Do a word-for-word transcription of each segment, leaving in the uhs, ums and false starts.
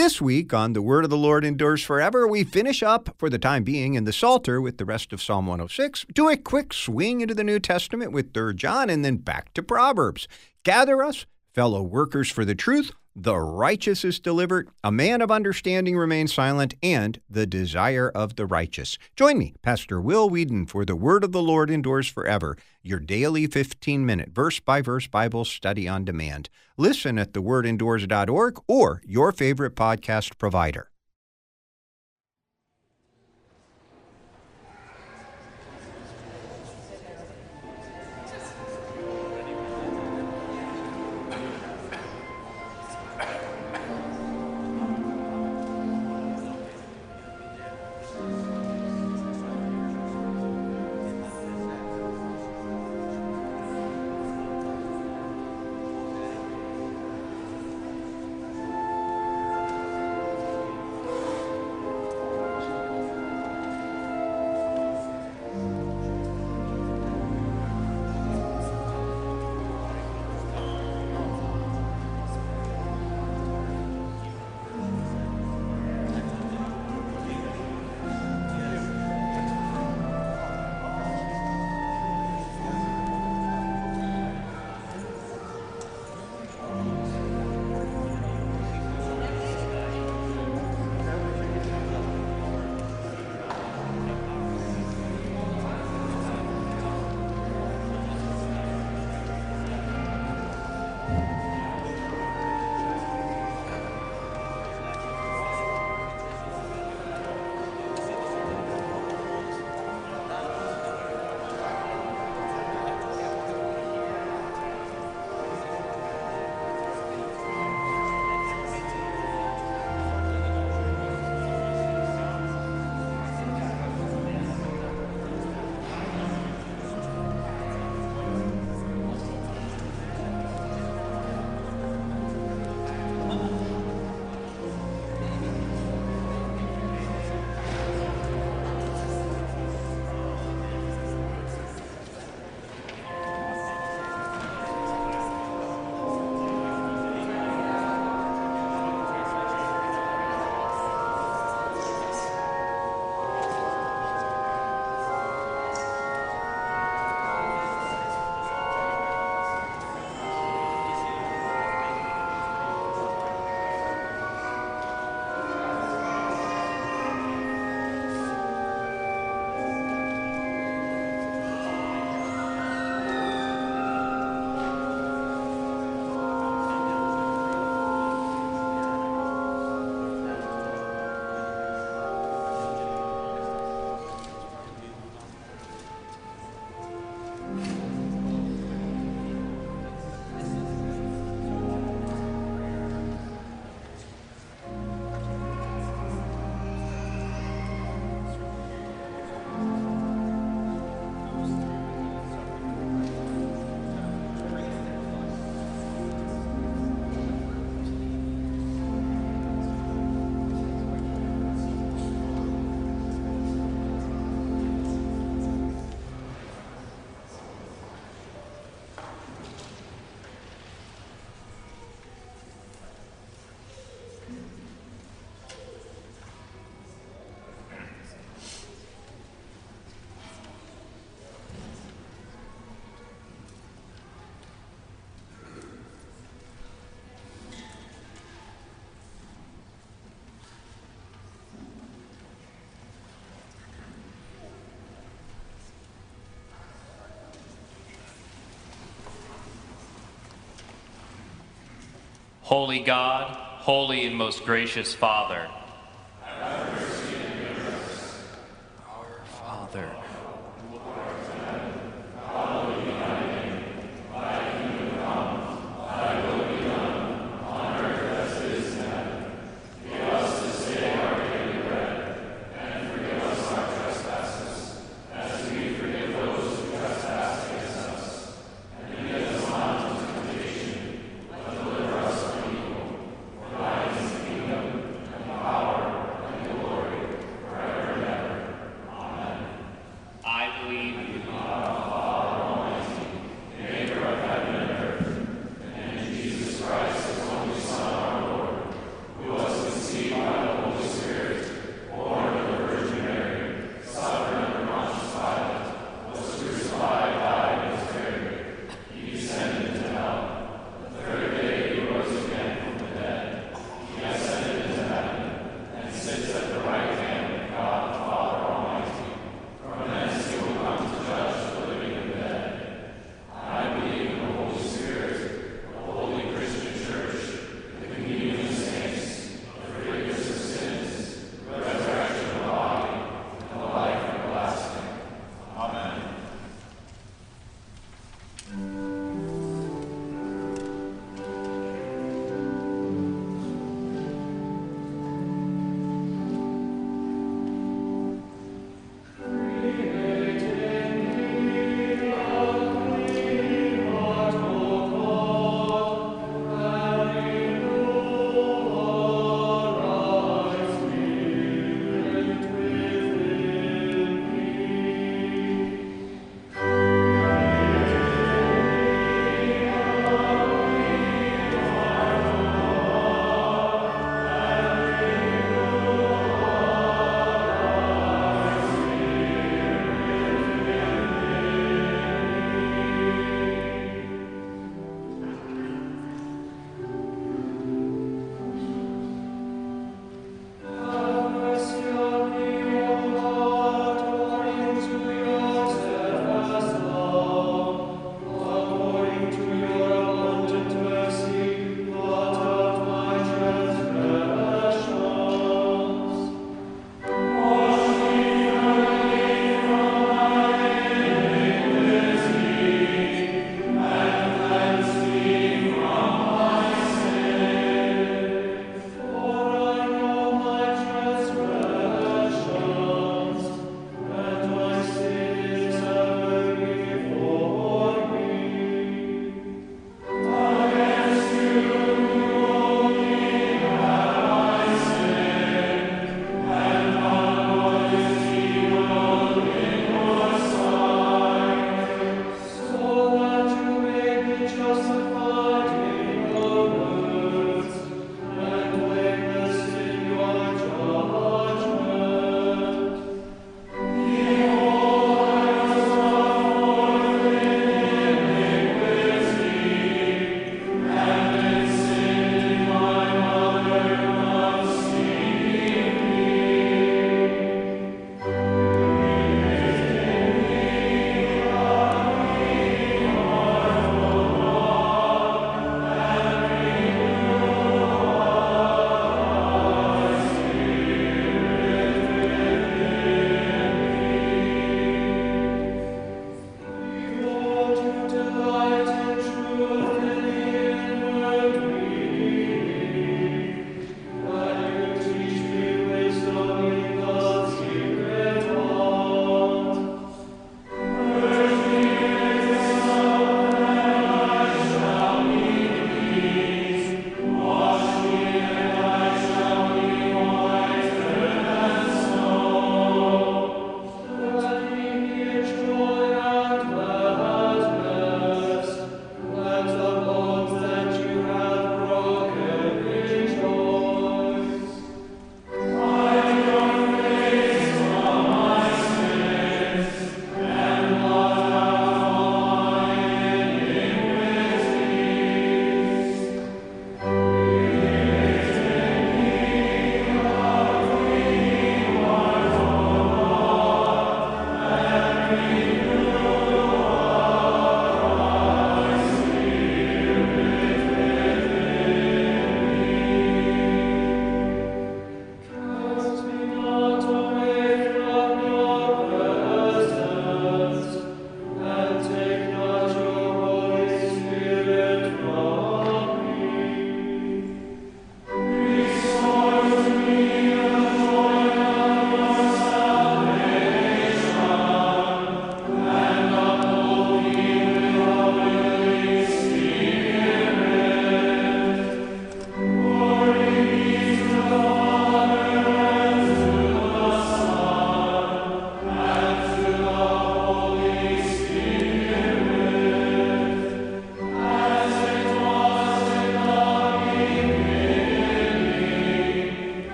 This week on The Word of the Lord Endures Forever, we finish up, for the time being, in the Psalter with the rest of Psalm one oh six, do a quick swing into the New Testament with Third John, and then back to Proverbs. Gather us, fellow workers for the truth, the righteous is delivered, a man of understanding remains silent, and the desire of the righteous. Join me, Pastor Will Whedon, for The Word of the Lord Endures Forever, your daily fifteen-minute verse-by-verse Bible study on demand. Listen at the word endures dot org or your favorite podcast provider. Holy God, holy and most gracious Father, have mercy and give us. our Father, who art in heaven, hallowed be thy name. Thy kingdom come, thy will be done, on earth as it is in heaven. Give us this day our daily bread, and forgive us our trespasses, as we forgive those who trespass against us. And lead us not into temptation, but deliver us from evil. For thine is the kingdom, and the power,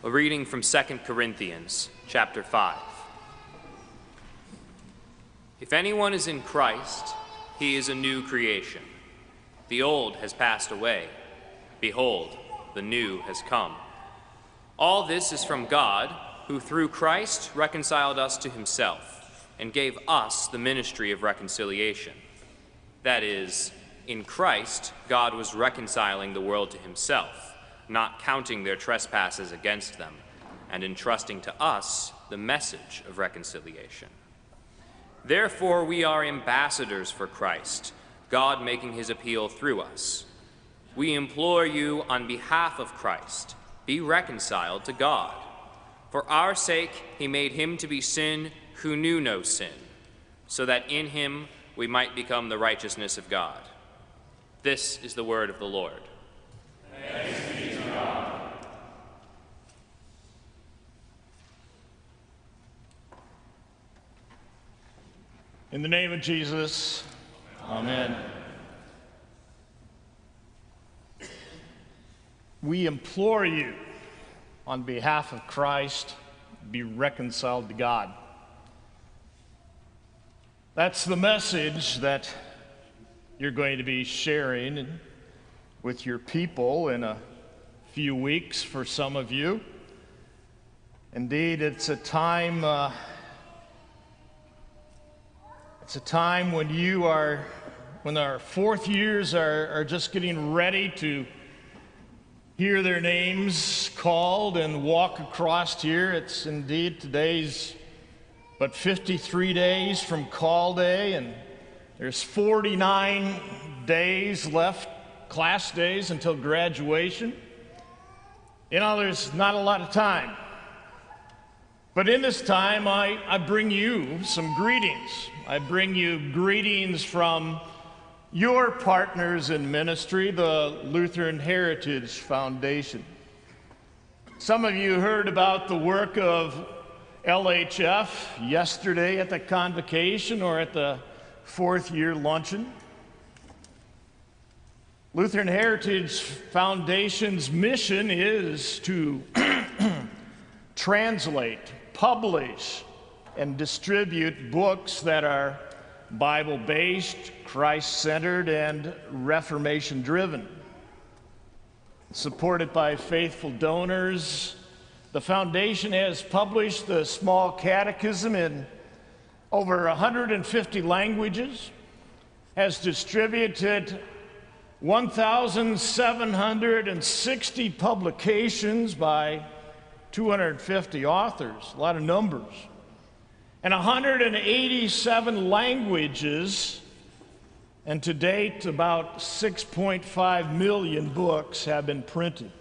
A reading from Second Corinthians, chapter five. If anyone is in Christ, he is a new creation. The old has passed away. Behold, the new has come. All this is from God, who through Christ reconciled us to himself and gave us the ministry of reconciliation. That is, in Christ, God was reconciling the world to himself, not counting their trespasses against them, and entrusting to us the message of reconciliation. Therefore, we are ambassadors for Christ, God making his appeal through us. We implore you on behalf of Christ, be reconciled to God. For our sake, he made him to be sin who knew no sin, so that in him we might become the righteousness of God. This is the word of the Lord. Thanks be to God. In the name of Jesus, amen. We implore you, on behalf of Christ, be reconciled to God. That's the message that you're going to be sharing with your people in a few weeks for some of you. Indeed, it's a time uh, it's a time when you are, when our fourth years are, are just getting ready to hear their names called and walk across here. It's indeed today's but fifty-three days from call day, and there's forty-nine days left, class days, until graduation. You know, there's not a lot of time. But in this time, I, I bring you some greetings. I bring you greetings from your partners in ministry, the Lutheran Heritage Foundation. Some of you heard about the work of L H F yesterday at the convocation or at the fourth year luncheon. Lutheran Heritage Foundation's mission is to translate, publish, and distribute books that are Bible-based, Christ-centered, and Reformation-driven. Supported by faithful donors, the foundation has published the Small Catechism in over one hundred fifty languages, has distributed one thousand seven hundred sixty publications by two hundred fifty authors, a lot of numbers, and one hundred eighty-seven languages, and to date about six point five million books have been printed.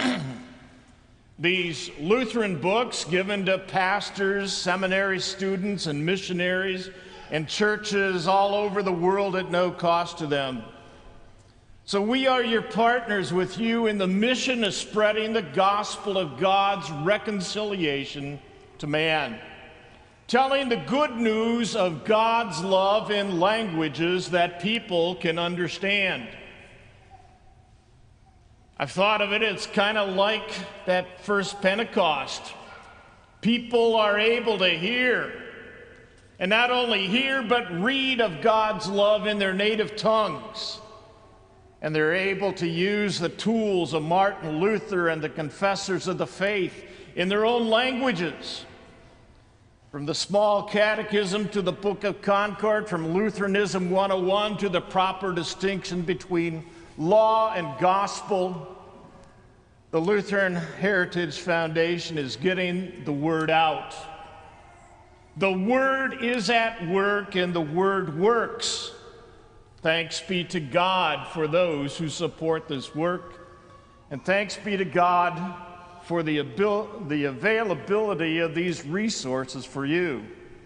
These Lutheran books, given to pastors, seminary students, and missionaries, and churches all over the world at no cost to them. So we are your partners with you in the mission of spreading the gospel of God's reconciliation to man, telling the good news of God's love in languages that people can understand. I've thought of it as kind of like that first Pentecost. People are able to hear, and not only hear, but read of God's love in their native tongues. And they're able to use the tools of Martin Luther and the confessors of the faith in their own languages. From the Small Catechism to the Book of Concord, from Lutheranism one oh one to the proper distinction between law and gospel, the Lutheran Heritage Foundation is getting the word out. The word is at work and the word works. Thanks be to God for those who support this work, and thanks be to God for the, abil- the availability of these resources for you.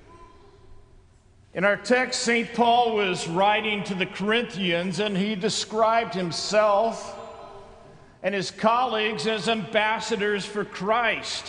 In our text, Saint Paul was writing to the Corinthians, and he described himself and his colleagues as ambassadors for Christ,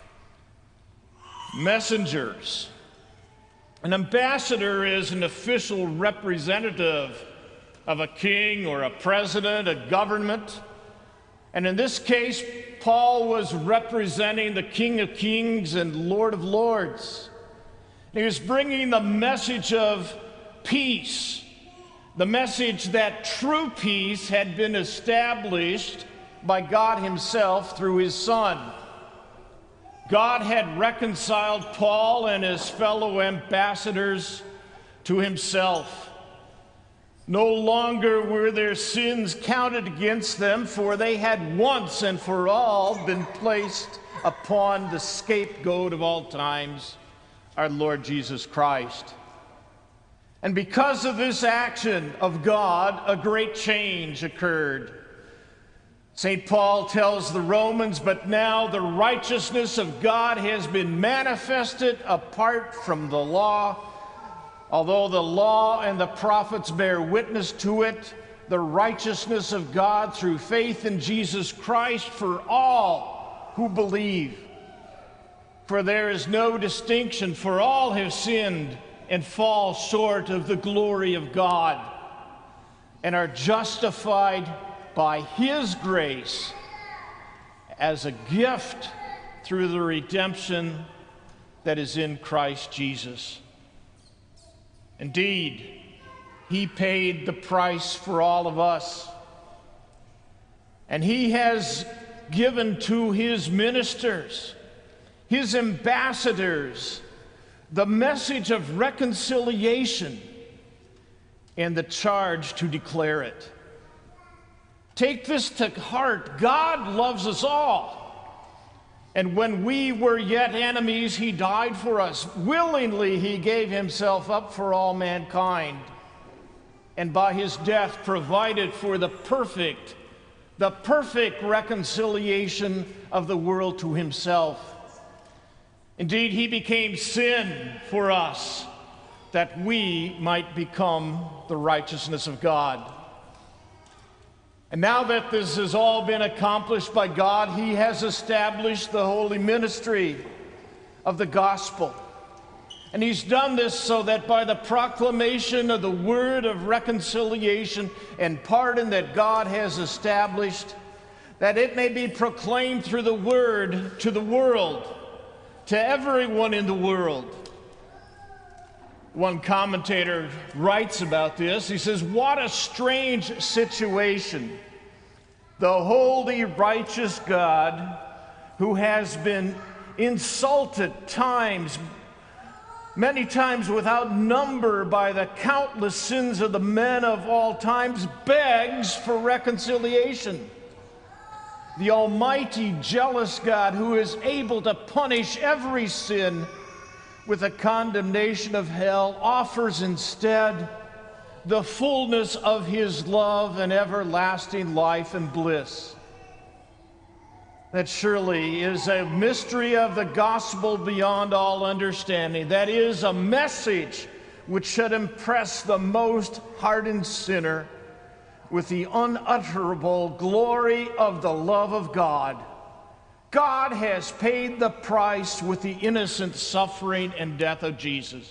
messengers. An ambassador is an official representative of a king or a president, a government. And in this case, Paul was representing the King of Kings and Lord of Lords. He was bringing the message of peace, the message that true peace had been established by God himself through his Son. God had reconciled Paul and his fellow ambassadors to himself. No longer were their sins counted against them, for they had once and for all been placed upon the scapegoat of all times, our Lord Jesus Christ. And because of this action of God, a great change occurred. Saint Paul tells the Romans, "But now the righteousness of God has been manifested apart from the law. Although the law and the prophets bear witness to it, the righteousness of God through faith in Jesus Christ for all who believe. For there is no distinction, for all have sinned and fall short of the glory of God, and are justified by his grace as a gift through the redemption that is in Christ Jesus." Indeed, he paid the price for all of us. And he has given to his ministers, his ambassadors, the message of reconciliation and the charge to declare it. Take this to heart. God loves us all. And when we were yet enemies, he died for us. Willingly, he gave himself up for all mankind. And by his death provided for the perfect, the perfect reconciliation of the world to himself. Indeed, he became sin for us, that we might become the righteousness of God. And now that this has all been accomplished by God, he has established the holy ministry of the gospel. And he's done this so that by the proclamation of the word of reconciliation and pardon that God has established, that it may be proclaimed through the word to the world, to everyone in the world. One commentator writes about this. He says, "What a strange situation. The holy, righteous God, who has been insulted times, many times without number by the countless sins of the men of all times, begs for reconciliation. The almighty, jealous God, who is able to punish every sin with the condemnation of hell, offers instead the fullness of his love and everlasting life and bliss." That surely is a mystery of the gospel beyond all understanding. That is a message which should impress the most hardened sinner with the unutterable glory of the love of God. God has paid the price with the innocent suffering and death of Jesus.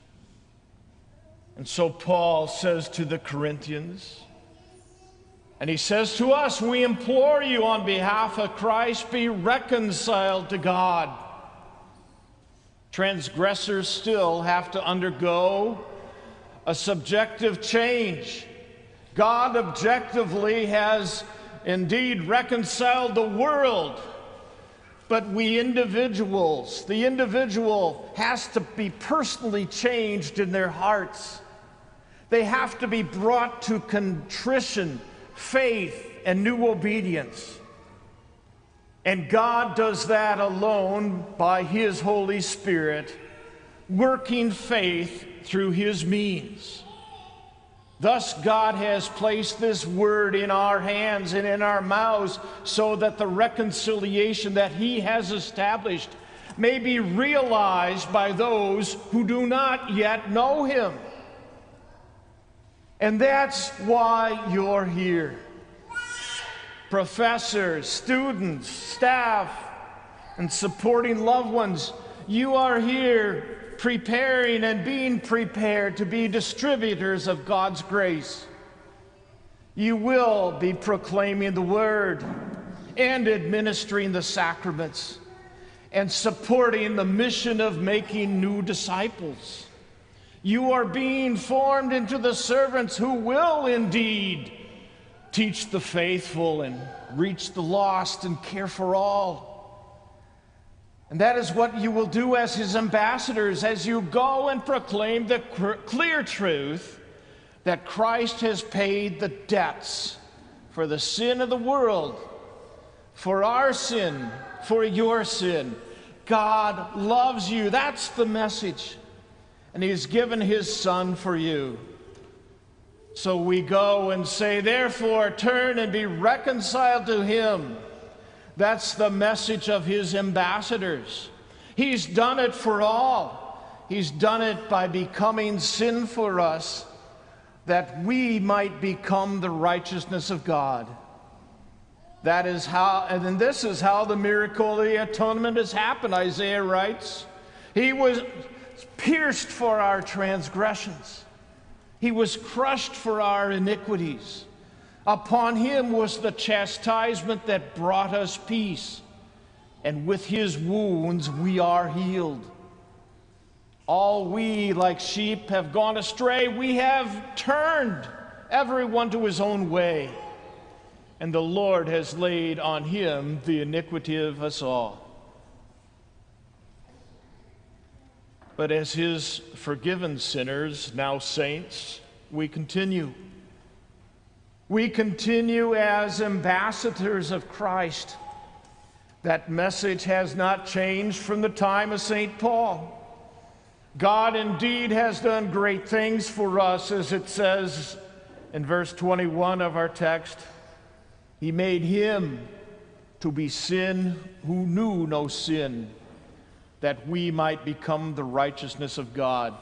And so Paul says to the Corinthians, and he says to us, "We implore you on behalf of Christ, be reconciled to God." Transgressors still have to undergo a subjective change. God objectively has indeed reconciled the world, but we individuals, the individual has to be personally changed in their hearts. They have to be brought to contrition, faith, and new obedience. And God does that alone by his Holy Spirit, working faith through his means. Thus, God has placed this word in our hands and in our mouths so that the reconciliation that he has established may be realized by those who do not yet know him. And that's why you're here. Professors, students, staff, and supporting loved ones, you are here preparing and being prepared to be distributors of God's grace. You will be proclaiming the word. and administering the sacraments and supporting the mission of making new disciples. You are being formed into the servants who will indeed teach the faithful and reach the lost and care for all. And that is what you will do as his ambassadors as you go and proclaim the clear truth that Christ has paid the debts for the sin of the world, for our sin, for your sin. God loves you. That's the message. And he's given his Son for you. So we go and say, therefore, turn and be reconciled to him. That's the message of his ambassadors. He's done it for all. He's done it by becoming sin for us, that we might become the righteousness of God. That is how, and then this is how the miracle of the atonement has happened, Isaiah writes. He was pierced for our transgressions. He was crushed for our iniquities. Upon him was the chastisement that brought us peace, and with his wounds we are healed. All we, like sheep, have gone astray. We have turned everyone to his own way, and the Lord has laid on him the iniquity of us all. But as his forgiven sinners, now saints, we continue. We continue as ambassadors of Christ. That message has not changed from the time of Saint Paul. God indeed has done great things for us, as it says in verse twenty-one of our text. He made him to be sin who knew no sin, that we might become the righteousness of God.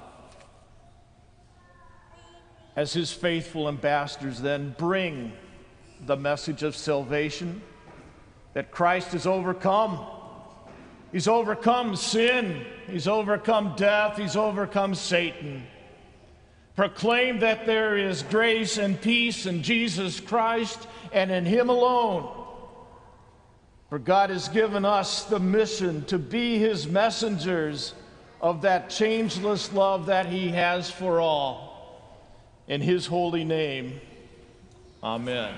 As his faithful ambassadors then bring the message of salvation, that Christ has overcome. He's overcome sin. He's overcome death. He's overcome Satan. Proclaim that there is grace and peace in Jesus Christ and in him alone. For God has given us the mission to be his messengers of that changeless love that he has for all. In his holy name, amen.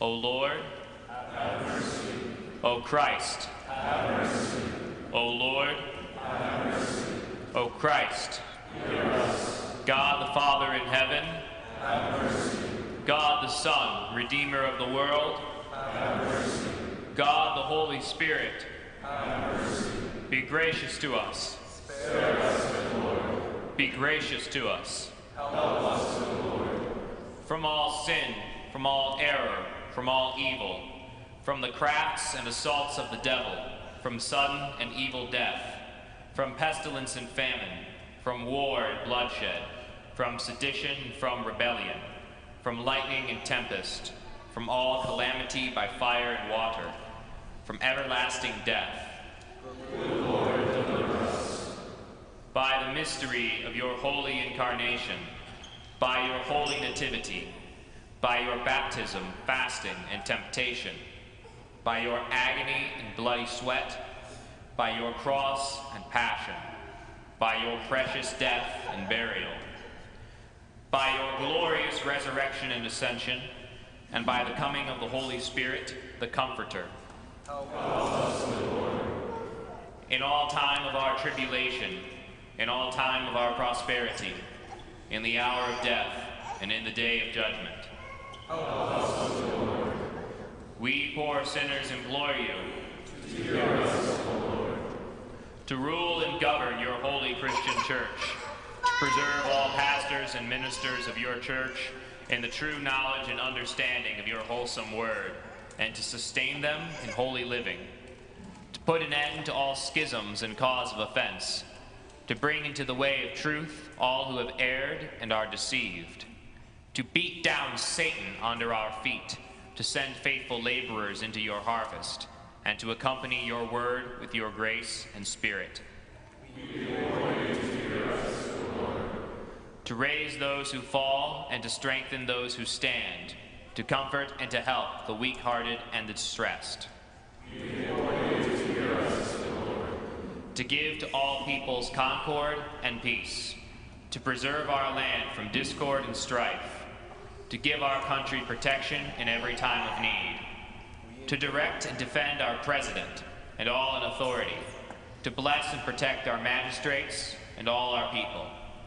O Lord, have mercy. O Christ, have mercy. O Lord, have mercy. O Christ, hear us. God the Father in heaven, have mercy. God the Son, Redeemer of the world, have mercy. God the Holy Spirit, have mercy. Be gracious to us. Spare us, Lord. Be gracious to us. Help us, Lord. From all sin, from all error, from all evil, from the crafts and assaults of the devil, from sudden and evil death, from pestilence and famine, from war and bloodshed, from sedition and from rebellion, from lightning and tempest, from all calamity by fire and water, from everlasting death. Good Lord, deliver us. By the mystery of your holy incarnation, by your holy nativity, by your baptism, fasting, and temptation, by your agony and bloody sweat, by your cross and passion, by your precious death and burial, by your glorious resurrection and ascension, and by the coming of the Holy Spirit, the Comforter. Help us, Lord. In all time of our tribulation, in all time of our prosperity, in the hour of death, and in the day of judgment. Help us, Lord. We poor sinners implore you to hear us, O Lord. To rule and govern your holy Christian church, to preserve all pastors and ministers of your church in the true knowledge and understanding of your wholesome word, and to sustain them in holy living, to put an end to all schisms and cause of offense, to bring into the way of truth all who have erred and are deceived, to beat down Satan under our feet, to send faithful laborers into your harvest, and to accompany your word with your grace and spirit. We implore you to hear us, O Lord. To raise those who fall and to strengthen those who stand, to comfort and to help the weak-hearted and the distressed. We implore you to hear us, O Lord. To give to all peoples concord and peace, to preserve our land from discord and strife, to give our country protection in every time of need, to direct and defend our president and all in authority, to bless and protect our magistrates and all our people,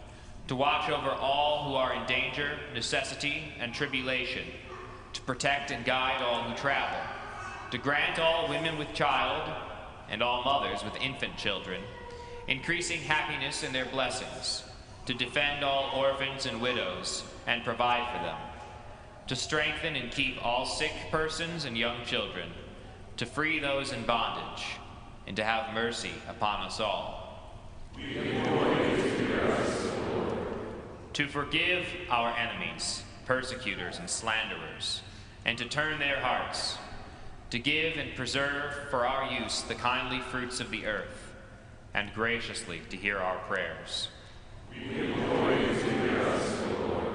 to watch over all who are in danger, necessity, and tribulation, to protect and guide all who travel, to grant all women with child and all mothers with infant children increasing happiness in their blessings, to defend all orphans and widows and provide for them, to strengthen and keep all sick persons and young children, to free those in bondage, and to have mercy upon us all. We implore you to hear us, O Lord. To forgive our enemies, persecutors, and slanderers, and to turn their hearts, to give and preserve for our use the kindly fruits of the earth, and graciously to hear our prayers. We implore you to hear us, O Lord.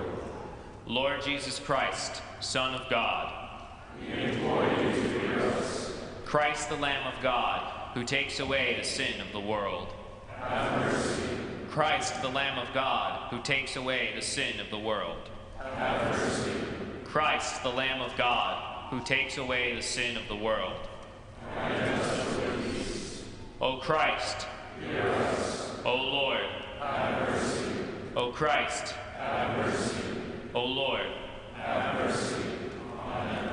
Lord Jesus Christ, Son of God, we implore you to hear us. Christ, the Lamb of God, who takes away the sin of the world, have mercy. Christ, the Lamb of God, who takes away the sin of the world, have mercy. Christ, the Lamb of God, who takes away the sin of the world, grant us peace. O Christ, hear us. O Lord, have mercy. O Christ, have mercy. O Lord, have mercy. Amen.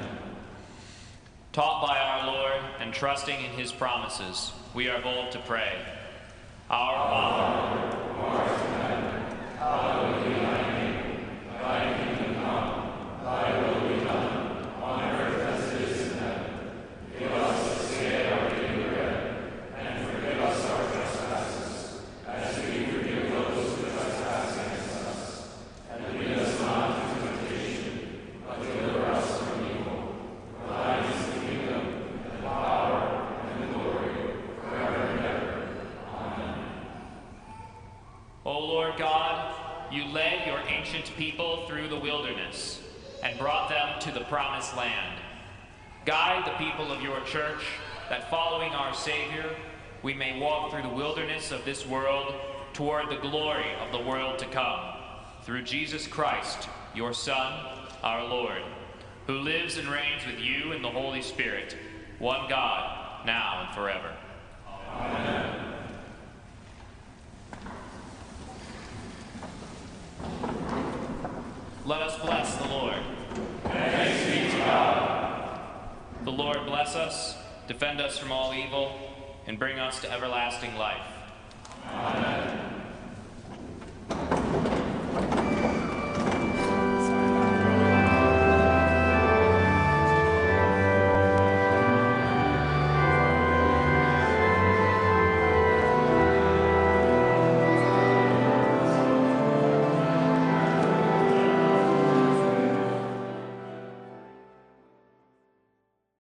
Taught by our Lord and trusting in his promises, we are bold to pray. Our Father, who art in heaven, hallowed be thy name. Thy kingdom come, thy will be done, on earth as it is in heaven. Give us this day our daily bread, and forgive us our trespasses, as we forgive those who trespass against us. And lead us not into temptation, but deliver us from evil. For thine is the kingdom, and the power, and the glory, forever and ever. Amen. O Lord God, you led your ancient people through the wilderness and brought them to the promised land. Guide the people of your church, that following our Savior, we may walk through the wilderness of this world toward the glory of the world to come. Through Jesus Christ, your Son, our Lord, who lives and reigns with you in the Holy Spirit, one God, now and forever. Amen. Let us bless the Lord. Thanks be to God. The Lord bless us, defend us from all evil, and bring us to everlasting life. Amen.